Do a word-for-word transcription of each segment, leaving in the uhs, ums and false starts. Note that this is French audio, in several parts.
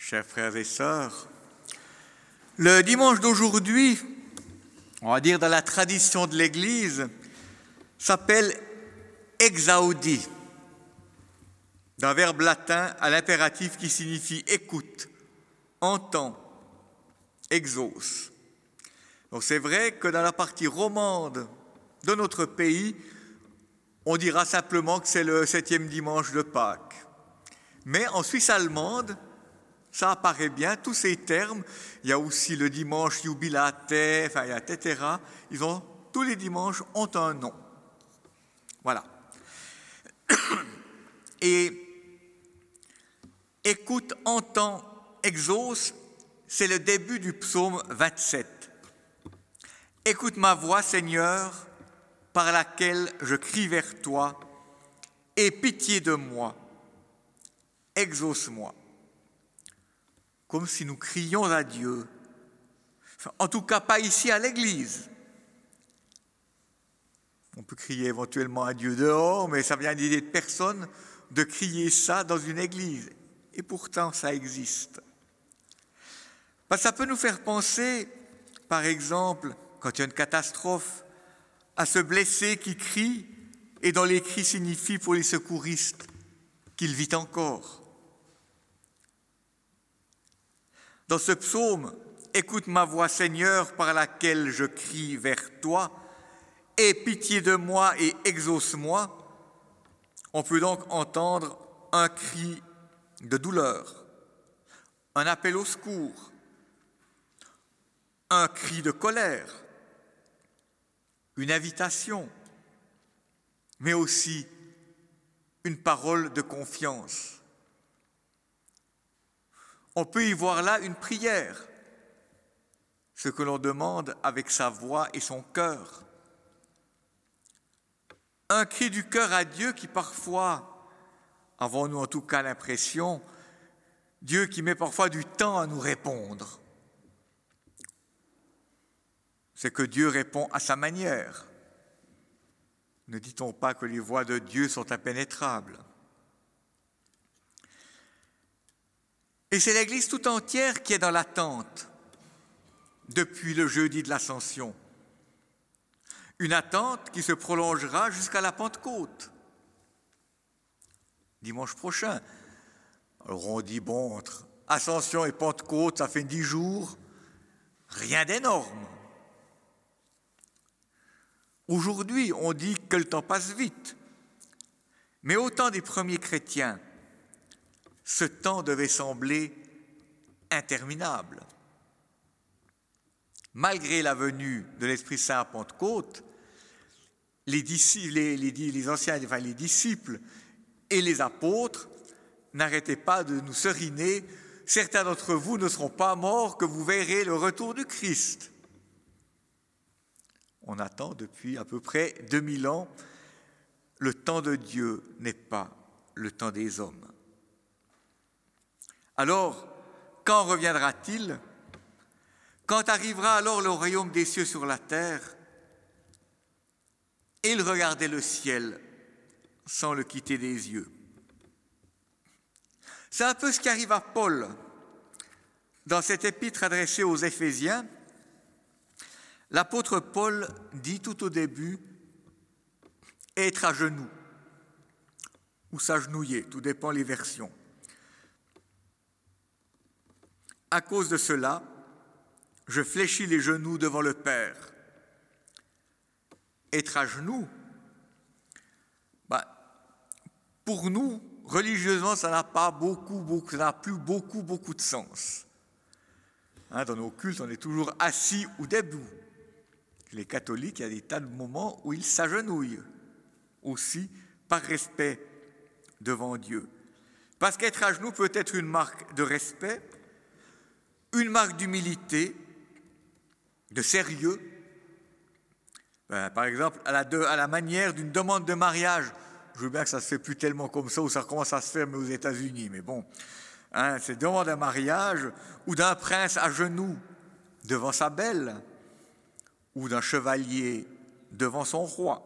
Chers frères et sœurs, le dimanche d'aujourd'hui, on va dire dans la tradition de l'Église, s'appelle exaudi, d'un verbe latin à l'impératif qui signifie écoute, entend, exauce. Donc c'est vrai que dans la partie romande de notre pays, on dira simplement que c'est le septième dimanche de Pâques. Mais en Suisse allemande, ça apparaît bien, tous ces termes, il y a aussi le dimanche jubilate, enfin, et cetera. Ils ont, tous les dimanches ont un nom. Voilà. Et écoute, entend, exauce, c'est le début du psaume vingt-sept. Écoute ma voix, Seigneur, par laquelle je crie vers toi, aie pitié de moi, exauce-moi. Comme si nous crions à Dieu. Enfin, en tout cas, pas ici à l'église. On peut crier éventuellement à Dieu dehors, mais ça vient d'idée de personne de crier ça dans une église. Et pourtant, ça existe. Parce que ça peut nous faire penser, par exemple, quand il y a une catastrophe, à ce blessé qui crie, et dont les cris signifient pour les secouristes qu'il vit encore. Dans ce psaume, « Écoute ma voix, Seigneur, par laquelle je crie vers toi, aie pitié de moi et exauce-moi », on peut donc entendre un cri de douleur, un appel au secours, un cri de colère, une invitation, mais aussi une parole de confiance. On peut y voir là une prière, ce que l'on demande avec sa voix et son cœur. Un cri du cœur à Dieu qui parfois, avons-nous en tout cas l'impression, Dieu qui met parfois du temps à nous répondre. C'est que Dieu répond à sa manière. Ne dit-on pas que les voies de Dieu sont impénétrables ? Et c'est l'Église tout entière qui est dans l'attente depuis le jeudi de l'Ascension. Une attente qui se prolongera jusqu'à la Pentecôte, dimanche prochain. Alors on dit, bon, entre Ascension et Pentecôte, ça fait dix jours, rien d'énorme. Aujourd'hui, on dit que le temps passe vite. Mais au temps des premiers chrétiens, ce temps devait sembler interminable. Malgré la venue de l'Esprit Saint à Pentecôte, les, disciples, les, les, les anciens, enfin les disciples et les apôtres n'arrêtaient pas de nous seriner. Certains d'entre vous ne seront pas morts que vous verrez le retour du Christ. On attend depuis à peu près deux mille ans. Le temps de Dieu n'est pas le temps des hommes. Alors, quand reviendra-t-il ? Quand arrivera alors le royaume des cieux sur la terre ? Et il regardait le ciel sans le quitter des yeux. C'est un peu ce qui arrive à Paul dans cette épître adressée aux Éphésiens. L'apôtre Paul dit tout au début « être à genoux » ou « s'agenouiller », tout dépend les versions. À cause de cela, je fléchis les genoux devant le Père. Être à genoux, bah, pour nous, religieusement, ça n'a pas beaucoup, beaucoup, ça n'a plus beaucoup, beaucoup de sens. Hein, dans nos cultes, on est toujours assis ou debout. Les catholiques, il y a des tas de moments où ils s'agenouillent, aussi par respect devant Dieu. Parce qu'être à genoux peut être une marque de respect, une marque d'humilité, de sérieux. Ben, par exemple, à la, de, à la manière d'une demande de mariage. Je veux bien que ça ne se fait plus tellement comme ça, ou ça commence à se faire, mais aux États-Unis. Mais bon, hein, c'est demande un mariage, ou d'un prince à genoux devant sa belle, ou d'un chevalier devant son roi.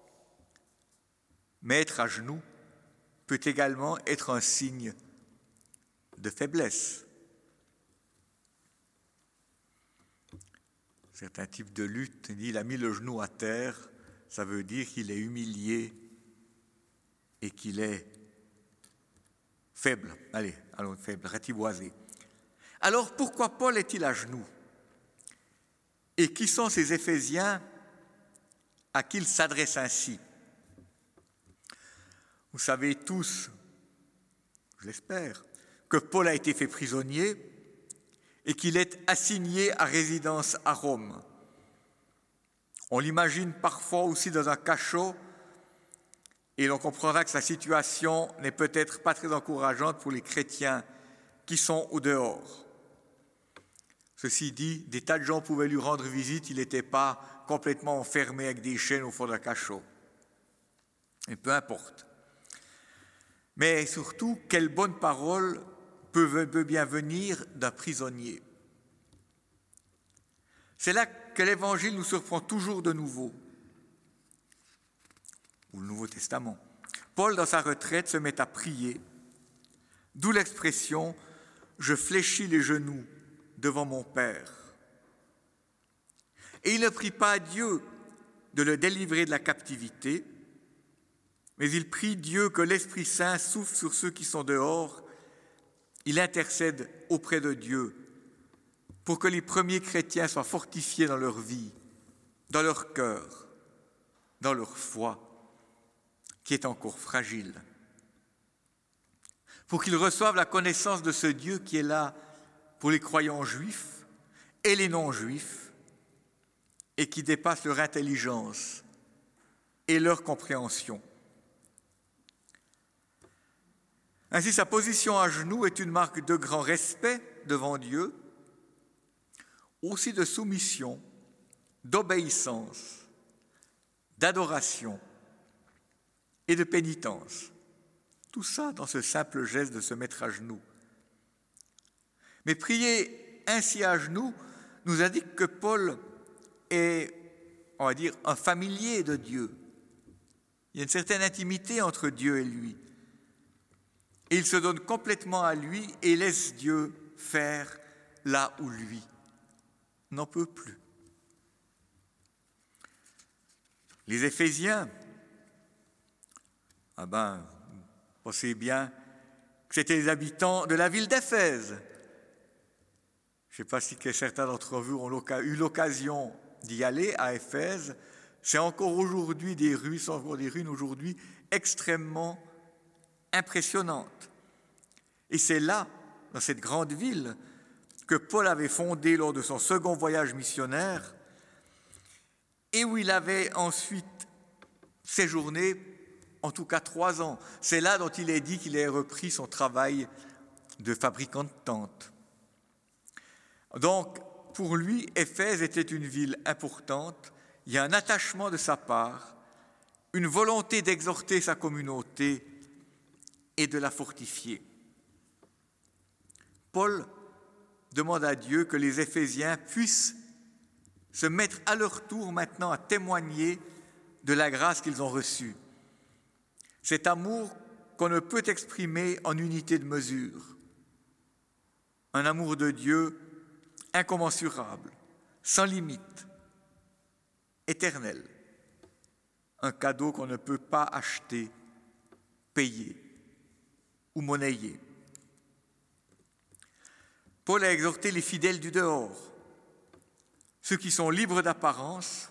Mais être à genoux peut également être un signe de faiblesse, certains types de lutte, il a mis le genou à terre, ça veut dire qu'il est humilié et qu'il est faible. Allez, allons, faible, ratiboisé. Alors pourquoi Paul est-il à genoux? Et qui sont ces Éphésiens à qui il s'adresse ainsi? Vous savez tous, je l'espère, que Paul a été fait prisonnier et qu'il est assigné à résidence à Rome. On l'imagine parfois aussi dans un cachot et l'on comprendra que sa situation n'est peut-être pas très encourageante pour les chrétiens qui sont au dehors. Ceci dit, des tas de gens pouvaient lui rendre visite, il n'était pas complètement enfermé avec des chaînes au fond d'un cachot. Et peu importe. Mais surtout, quelle bonne parole peut bien venir d'un prisonnier. C'est là que l'Évangile nous surprend toujours de nouveau, ou le Nouveau Testament. Paul, dans sa retraite, se met à prier, d'où l'expression « je fléchis les genoux devant mon Père ». Et il ne prie pas à Dieu de le délivrer de la captivité, mais il prie Dieu que l'Esprit Saint souffle sur ceux qui sont dehors. Il intercède auprès de Dieu pour que les premiers chrétiens soient fortifiés dans leur vie, dans leur cœur, dans leur foi, qui est encore fragile. Pour qu'ils reçoivent la connaissance de ce Dieu qui est là pour les croyants juifs et les non-juifs et qui dépasse leur intelligence et leur compréhension. Ainsi, sa position à genoux est une marque de grand respect devant Dieu, aussi de soumission, d'obéissance, d'adoration et de pénitence. Tout ça dans ce simple geste de se mettre à genoux. Mais prier ainsi à genoux nous indique que Paul est, on va dire, un familier de Dieu. Il y a une certaine intimité entre Dieu et lui. Et il se donne complètement à lui et laisse Dieu faire là où lui n'en peut plus. Les Éphésiens, ah ben, vous pensez bien que c'était les habitants de la ville d'Éphèse. Je ne sais pas si certains d'entre vous ont eu l'occasion d'y aller à Éphèse. C'est encore aujourd'hui des rues, sont encore des ruines aujourd'hui extrêmement impressionnante. Et c'est là, dans cette grande ville, que Paul avait fondé lors de son second voyage missionnaire et où il avait ensuite séjourné, en tout cas trois ans. C'est là dont il est dit qu'il ait repris son travail de fabricant de tentes. Donc, pour lui, Éphèse était une ville importante. Il y a un attachement de sa part, une volonté d'exhorter sa communauté et de la fortifier. Paul demande à Dieu que les Éphésiens puissent se mettre à leur tour maintenant à témoigner de la grâce qu'ils ont reçue. Cet amour qu'on ne peut exprimer en unité de mesure. Un amour de Dieu incommensurable, sans limite, éternel. Un cadeau qu'on ne peut pas acheter, payer ou monnayer. Paul a exhorté les fidèles du dehors, ceux qui sont libres d'apparence,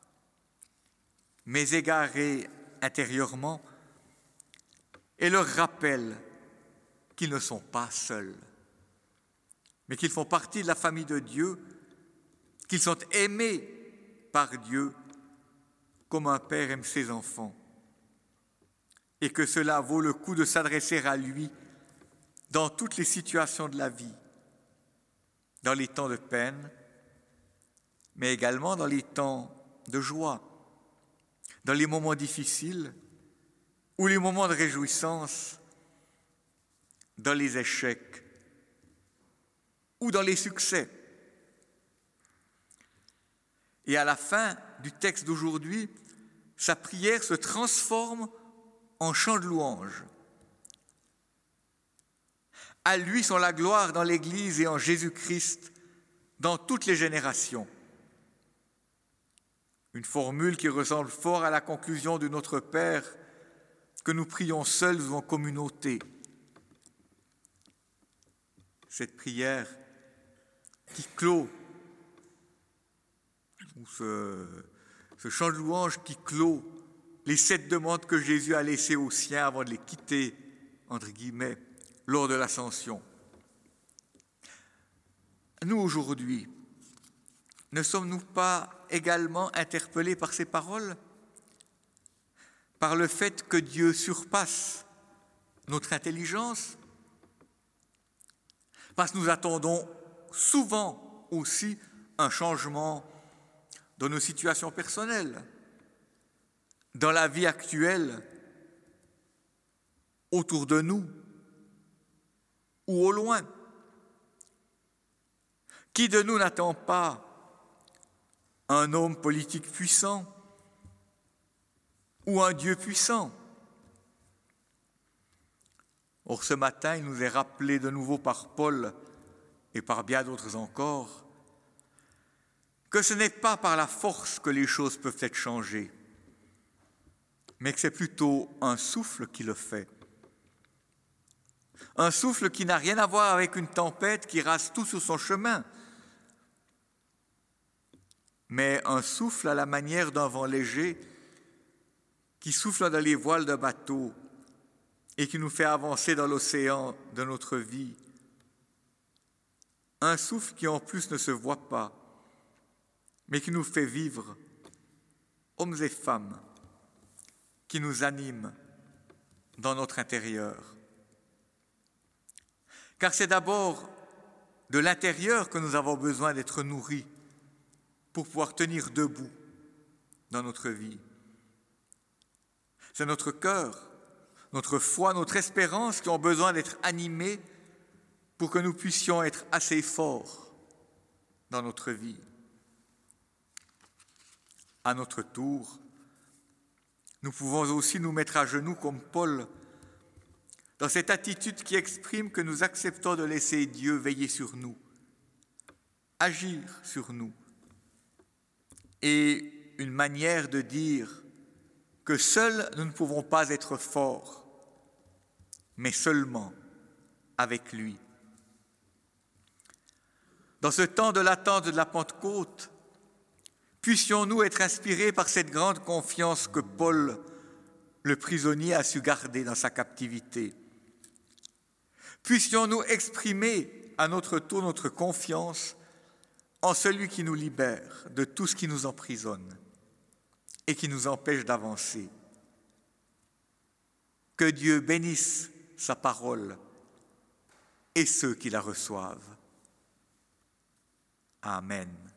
mais égarés intérieurement, et leur rappelle qu'ils ne sont pas seuls, mais qu'ils font partie de la famille de Dieu, qu'ils sont aimés par Dieu comme un père aime ses enfants, et que cela vaut le coup de s'adresser à lui dans toutes les situations de la vie, dans les temps de peine, mais également dans les temps de joie, dans les moments difficiles ou les moments de réjouissance, dans les échecs ou dans les succès. Et à la fin du texte d'aujourd'hui, sa prière se transforme en chant de louange. À lui sont la gloire dans l'Église et en Jésus-Christ dans toutes les générations, Une formule qui ressemble fort à la conclusion de notre Père que nous prions seuls ou en communauté. Cette prière qui clôt, ou ce, ce chant de louange qui clôt les sept demandes que Jésus a laissées aux siens avant de les quitter, entre guillemets, lors de l'ascension. Nous, aujourd'hui, ne sommes-nous pas également interpellés par ces paroles, par le fait que Dieu surpasse notre intelligence? Parce que nous attendons souvent aussi un changement dans nos situations personnelles, dans la vie actuelle, autour de nous ou au loin. Qui de nous n'attend pas un homme politique puissant ou un Dieu puissant? Or, ce matin, il nous est rappelé de nouveau par Paul et par bien d'autres encore que ce n'est pas par la force que les choses peuvent être changées, mais que c'est plutôt un souffle qui le fait. Un souffle qui n'a rien à voir avec une tempête qui rase tout sur son chemin, mais un souffle à la manière d'un vent léger qui souffle dans les voiles d'un bateau et qui nous fait avancer dans l'océan de notre vie. Un souffle qui en plus ne se voit pas, mais qui nous fait vivre, hommes et femmes, qui nous animent dans notre intérieur. Car c'est d'abord de l'intérieur que nous avons besoin d'être nourris pour pouvoir tenir debout dans notre vie. C'est notre cœur, notre foi, notre espérance qui ont besoin d'être animés pour que nous puissions être assez forts dans notre vie. À notre tour, nous pouvons aussi nous mettre à genoux comme Paul, dans cette attitude qui exprime que nous acceptons de laisser Dieu veiller sur nous, agir sur nous, et une manière de dire que seuls nous ne pouvons pas être forts, mais seulement avec lui. Dans ce temps de l'attente de la Pentecôte, puissions-nous être inspirés par cette grande confiance que Paul, le prisonnier, a su garder dans sa captivité. Puissions-nous exprimer à notre tour notre confiance en celui qui nous libère de tout ce qui nous emprisonne et qui nous empêche d'avancer. Que Dieu bénisse sa parole et ceux qui la reçoivent. Amen.